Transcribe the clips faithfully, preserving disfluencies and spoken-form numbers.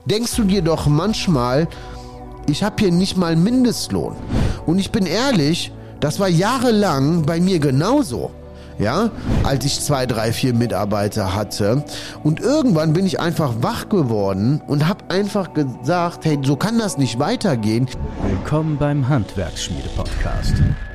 denkst du dir doch manchmal, ich habe hier nicht mal Mindestlohn. Und ich bin ehrlich, das war jahrelang bei mir genauso. Ja, als ich zwei, drei, vier Mitarbeiter hatte. Und irgendwann bin ich einfach wach geworden und habe einfach gesagt, hey, so kann das nicht weitergehen. Willkommen beim Handwerksschmiede-Podcast.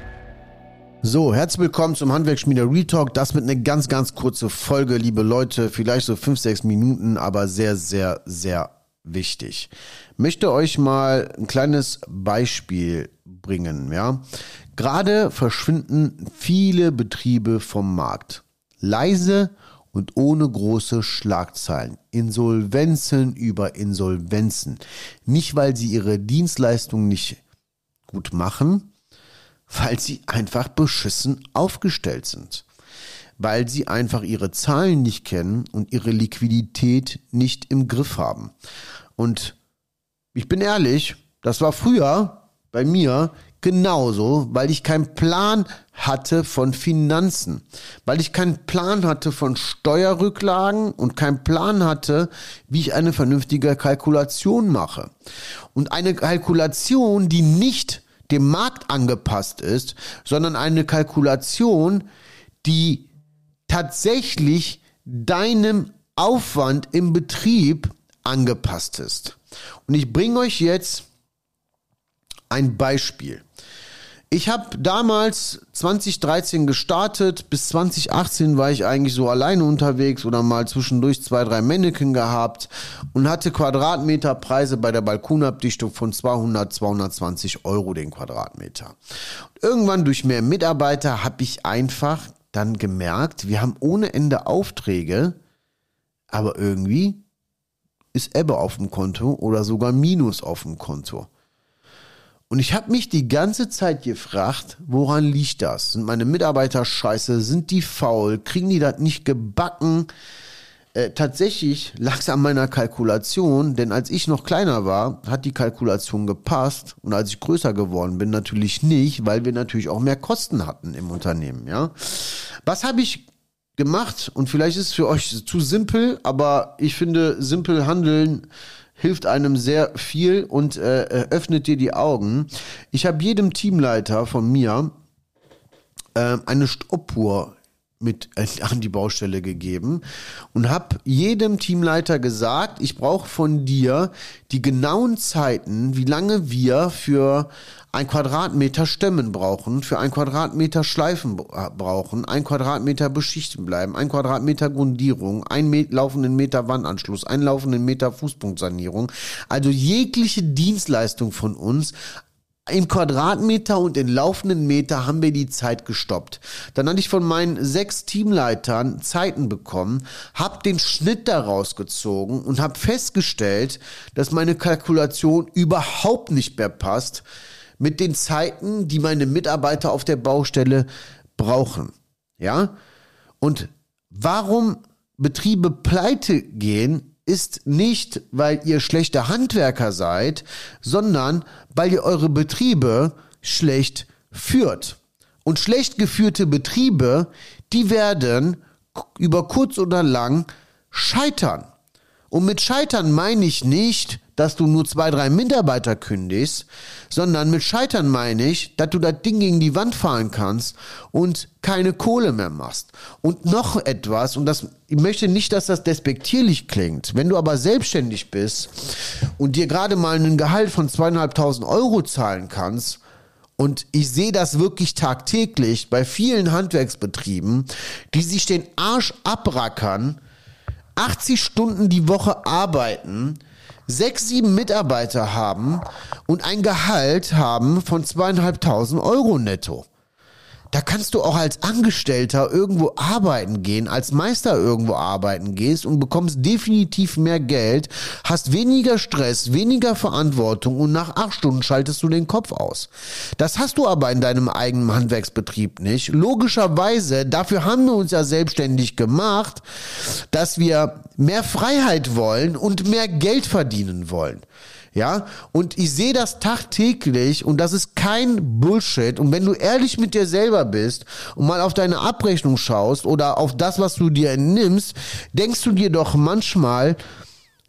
So, herzlich willkommen zum Handwerksschmiede Real Talk. Das mit einer ganz, ganz kurze Folge, liebe Leute. Vielleicht so fünf, sechs Minuten, aber sehr, sehr, sehr wichtig. Ich möchte euch mal ein kleines Beispiel bringen, ja. Gerade verschwinden viele Betriebe vom Markt. Leise und ohne große Schlagzeilen. Insolvenzen über Insolvenzen. Nicht, weil sie ihre Dienstleistung nicht gut machen, weil sie einfach beschissen aufgestellt sind. Weil sie einfach ihre Zahlen nicht kennen und ihre Liquidität nicht im Griff haben. Und ich bin ehrlich, das war früher bei mir genauso, weil ich keinen Plan hatte von Finanzen, weil ich keinen Plan hatte von Steuerrücklagen und keinen Plan hatte, wie ich eine vernünftige Kalkulation mache. Und eine Kalkulation, die nicht dem Markt angepasst ist, sondern eine Kalkulation, die tatsächlich deinem Aufwand im Betrieb angepasst ist. Und ich bringe euch jetzt ein Beispiel. Ich habe damals zwanzig dreizehn gestartet, bis zwanzig achtzehn war ich eigentlich so alleine unterwegs oder mal zwischendurch zwei, drei Männchen gehabt und hatte Quadratmeterpreise bei der Balkonabdichtung von zweihundert, zweihundertzwanzig Euro den Quadratmeter. Irgendwann durch mehr Mitarbeiter habe ich einfach dann gemerkt, wir haben ohne Ende Aufträge, aber irgendwie ist Ebbe auf dem Konto oder sogar Minus auf dem Konto. Und ich habe mich die ganze Zeit gefragt, woran liegt das? Sind meine Mitarbeiter scheiße? Sind die faul? Kriegen die das nicht gebacken? Äh, tatsächlich lag es an meiner Kalkulation, denn als ich noch kleiner war, hat die Kalkulation gepasst. Und als ich größer geworden bin, natürlich nicht, weil wir natürlich auch mehr Kosten hatten im Unternehmen. Ja, was habe ich gemacht? Und vielleicht ist es für euch zu simpel, aber ich finde, simpel handeln hilft einem sehr viel und äh, öffnet dir die Augen. Ich habe jedem Teamleiter von mir äh, eine Stoppuhr mit an die Baustelle gegeben und habe jedem Teamleiter gesagt, ich brauche von dir die genauen Zeiten, wie lange wir für ein Quadratmeter Stämmen brauchen, für ein Quadratmeter Schleifen brauchen, ein Quadratmeter beschichten bleiben, ein Quadratmeter Grundierung, ein Met- laufenden Meter Wandanschluss, einen laufenden Meter Fußpunktsanierung. Also jegliche Dienstleistung von uns im Quadratmeter und in laufenden Meter haben wir die Zeit gestoppt. Dann hatte ich von meinen sechs Teamleitern Zeiten bekommen, habe den Schnitt daraus gezogen und habe festgestellt, dass meine Kalkulation überhaupt nicht mehr passt mit den Zeiten, die meine Mitarbeiter auf der Baustelle brauchen. Ja? Und warum Betriebe pleite gehen, ist nicht, weil ihr schlechte Handwerker seid, sondern weil ihr eure Betriebe schlecht führt. Und schlecht geführte Betriebe, die werden über kurz oder lang scheitern. Und mit scheitern meine ich nicht, dass du nur zwei, drei Mitarbeiter kündigst, sondern mit scheitern meine ich, dass du das Ding gegen die Wand fahren kannst und keine Kohle mehr machst. Und noch etwas, und das, ich möchte nicht, dass das despektierlich klingt, wenn du aber selbstständig bist und dir gerade mal einen Gehalt von zweieinhalbtausend Euro zahlen kannst, und ich sehe das wirklich tagtäglich bei vielen Handwerksbetrieben, die sich den Arsch abrackern, achtzig Stunden die Woche arbeiten, sechs, sieben Mitarbeiter haben und ein Gehalt haben von zweieinhalbtausend Euro netto. Da kannst du auch als Angestellter irgendwo arbeiten gehen, als Meister irgendwo arbeiten gehst und bekommst definitiv mehr Geld, hast weniger Stress, weniger Verantwortung und nach acht Stunden schaltest du den Kopf aus. Das hast du aber in deinem eigenen Handwerksbetrieb nicht. Logischerweise, dafür haben wir uns ja selbstständig gemacht, dass wir mehr Freiheit wollen und mehr Geld verdienen wollen. Ja, und ich sehe das tagtäglich und das ist kein Bullshit. Und wenn du ehrlich mit dir selber bist und mal auf deine Abrechnung schaust oder auf das, was du dir entnimmst, denkst du dir doch manchmal,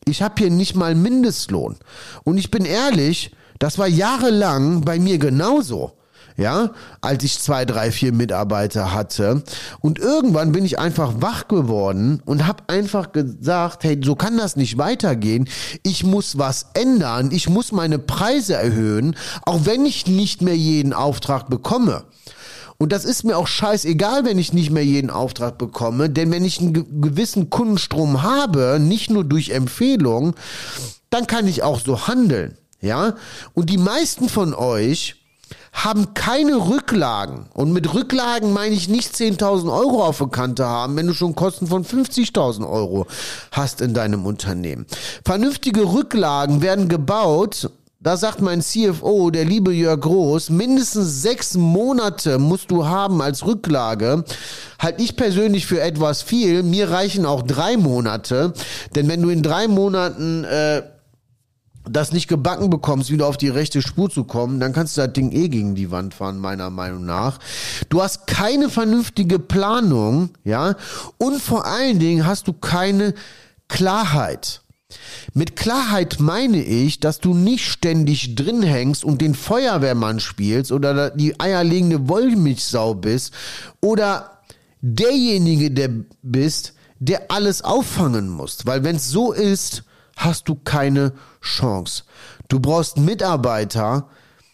ich habe hier nicht mal Mindestlohn. Und ich bin ehrlich, das war jahrelang bei mir genauso. Ja, als ich zwei, drei, vier Mitarbeiter hatte. Und irgendwann bin ich einfach wach geworden und habe einfach gesagt, hey, so kann das nicht weitergehen. Ich muss was ändern. Ich muss meine Preise erhöhen, auch wenn ich nicht mehr jeden Auftrag bekomme. Und das ist mir auch scheißegal, wenn ich nicht mehr jeden Auftrag bekomme, denn wenn ich einen gewissen Kundenstrom habe, nicht nur durch Empfehlung, dann kann ich auch so handeln. Ja, und die meisten von euch haben keine Rücklagen. Und mit Rücklagen meine ich nicht zehntausend Euro auf der Kante haben, wenn du schon Kosten von fünfzigtausend Euro hast in deinem Unternehmen. Vernünftige Rücklagen werden gebaut. Da sagt mein C F O, der liebe Jörg Groß, mindestens sechs Monate musst du haben als Rücklage. Halte ich persönlich für etwas viel. Mir reichen auch drei Monate. Denn wenn du in drei Monaten äh, das nicht gebacken bekommst, wieder auf die rechte Spur zu kommen, dann kannst du das Ding eh gegen die Wand fahren, meiner Meinung nach. Du hast keine vernünftige Planung, ja, und vor allen Dingen hast du keine Klarheit. Mit Klarheit meine ich, dass du nicht ständig drin hängst und den Feuerwehrmann spielst oder die eierlegende Wollmilchsau bist oder derjenige, der bist, der alles auffangen muss. Weil wenn es so ist, hast du keine Chance. Du brauchst Mitarbeiter,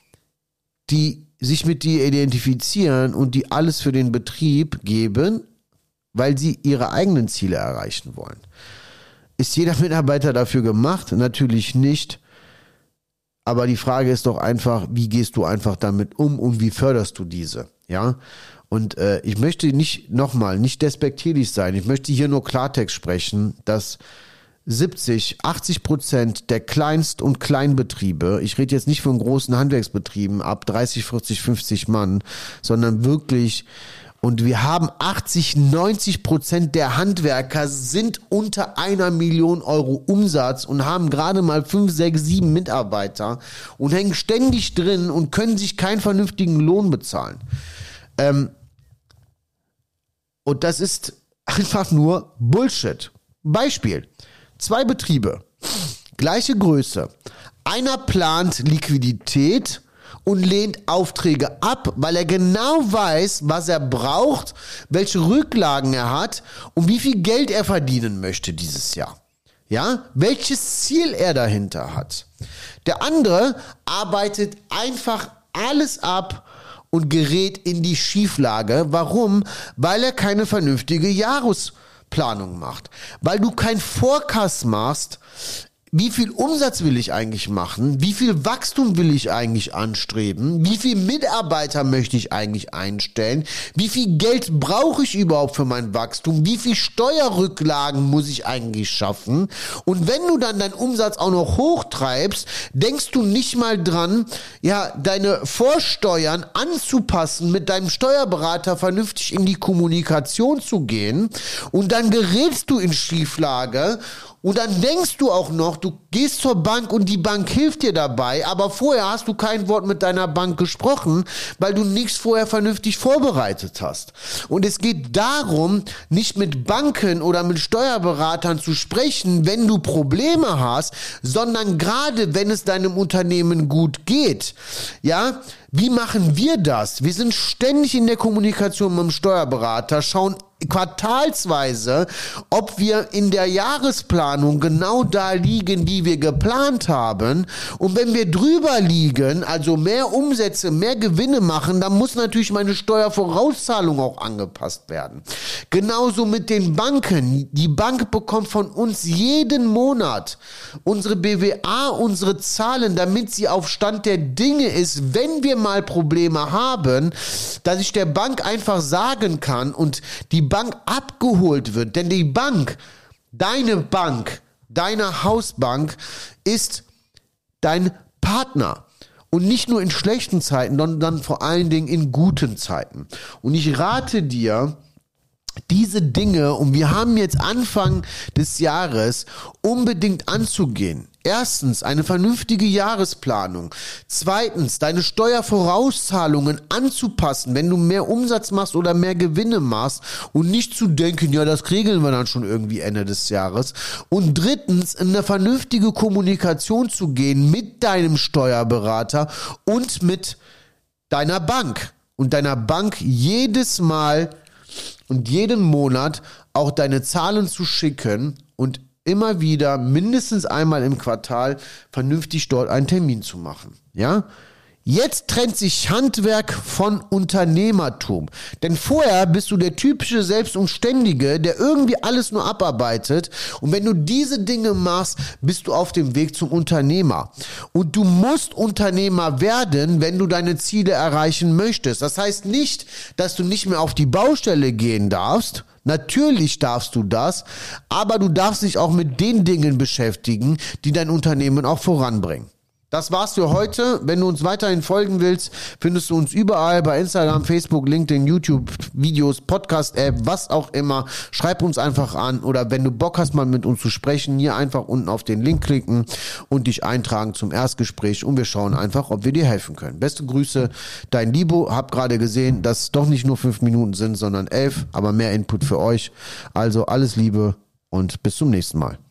die sich mit dir identifizieren und die alles für den Betrieb geben, weil sie ihre eigenen Ziele erreichen wollen. Ist jeder Mitarbeiter dafür gemacht? Natürlich nicht. Aber die Frage ist doch einfach, wie gehst du einfach damit um und wie förderst du diese? Ja. Und äh, ich möchte nicht, nochmal, nicht despektierlich sein. Ich möchte hier nur Klartext sprechen, dass siebzig, achtzig Prozent der Kleinst- und Kleinbetriebe, ich rede jetzt nicht von großen Handwerksbetrieben ab dreißig, vierzig, fünfzig Mann, sondern wirklich, und wir haben achtzig, neunzig Prozent der Handwerker sind unter einer Million Euro Umsatz und haben gerade mal fünf, sechs, sieben Mitarbeiter und hängen ständig drin und können sich keinen vernünftigen Lohn bezahlen. Ähm, und das ist einfach nur Bullshit. Beispiel. Zwei Betriebe, gleiche Größe. Einer plant Liquidität und lehnt Aufträge ab, weil er genau weiß, was er braucht, welche Rücklagen er hat und wie viel Geld er verdienen möchte dieses Jahr. Ja, welches Ziel er dahinter hat. Der andere arbeitet einfach alles ab und gerät in die Schieflage. Warum? Weil er keine vernünftige Jahresplanung macht. Weil du kein Forecast machst, wie viel Umsatz will ich eigentlich machen? Wie viel Wachstum will ich eigentlich anstreben? Wie viele Mitarbeiter möchte ich eigentlich einstellen? Wie viel Geld brauche ich überhaupt für mein Wachstum? Wie viel Steuerrücklagen muss ich eigentlich schaffen? Und wenn du dann deinen Umsatz auch noch hochtreibst, denkst du nicht mal dran, ja, deine Vorsteuern anzupassen, mit deinem Steuerberater vernünftig in die Kommunikation zu gehen, und dann gerätst du in Schieflage. Und dann denkst du auch noch, du gehst zur Bank und die Bank hilft dir dabei, aber vorher hast du kein Wort mit deiner Bank gesprochen, weil du nichts vorher vernünftig vorbereitet hast. Und es geht darum, nicht mit Banken oder mit Steuerberatern zu sprechen, wenn du Probleme hast, sondern gerade wenn es deinem Unternehmen gut geht. Ja, wie machen wir das? Wir sind ständig in der Kommunikation mit dem Steuerberater, schauen quartalsweise, ob wir in der Jahresplanung genau da liegen, wie wir geplant haben. Und wenn wir drüber liegen, also mehr Umsätze, mehr Gewinne machen, dann muss natürlich meine Steuervorauszahlung auch angepasst werden. Genauso mit den Banken. Die Bank bekommt von uns jeden Monat unsere B W A, unsere Zahlen, damit sie auf Stand der Dinge ist, wenn wir mal Probleme haben, dass ich der Bank einfach sagen kann und die Bank abgeholt wird. Denn die Bank, deine Bank, deine Hausbank ist dein Partner. Und nicht nur in schlechten Zeiten, sondern vor allen Dingen in guten Zeiten. Und ich rate dir, diese Dinge, und wir haben jetzt Anfang des Jahres, unbedingt anzugehen. Erstens, eine vernünftige Jahresplanung. Zweitens, deine Steuervorauszahlungen anzupassen, wenn du mehr Umsatz machst oder mehr Gewinne machst und nicht zu denken, ja, das regeln wir dann schon irgendwie Ende des Jahres. Und drittens, in eine vernünftige Kommunikation zu gehen mit deinem Steuerberater und mit deiner Bank. Und deiner Bank jedes Mal und jeden Monat auch deine Zahlen zu schicken und immer wieder mindestens einmal im Quartal vernünftig dort einen Termin zu machen. Ja? Jetzt trennt sich Handwerk von Unternehmertum. Denn vorher bist du der typische Selbstständige, der irgendwie alles nur abarbeitet. Und wenn du diese Dinge machst, bist du auf dem Weg zum Unternehmer. Und du musst Unternehmer werden, wenn du deine Ziele erreichen möchtest. Das heißt nicht, dass du nicht mehr auf die Baustelle gehen darfst. Natürlich darfst du das, aber du darfst dich auch mit den Dingen beschäftigen, die dein Unternehmen auch voranbringen. Das war's für heute. Wenn du uns weiterhin folgen willst, findest du uns überall bei Instagram, Facebook, LinkedIn, YouTube, Videos, Podcast-App, was auch immer. Schreib uns einfach an oder wenn du Bock hast, mal mit uns zu sprechen, hier einfach unten auf den Link klicken und dich eintragen zum Erstgespräch und wir schauen einfach, ob wir dir helfen können. Beste Grüße, dein Libo. Hab gerade gesehen, dass es doch nicht nur fünf Minuten sind, sondern elf, aber mehr Input für euch. Also alles Liebe und bis zum nächsten Mal.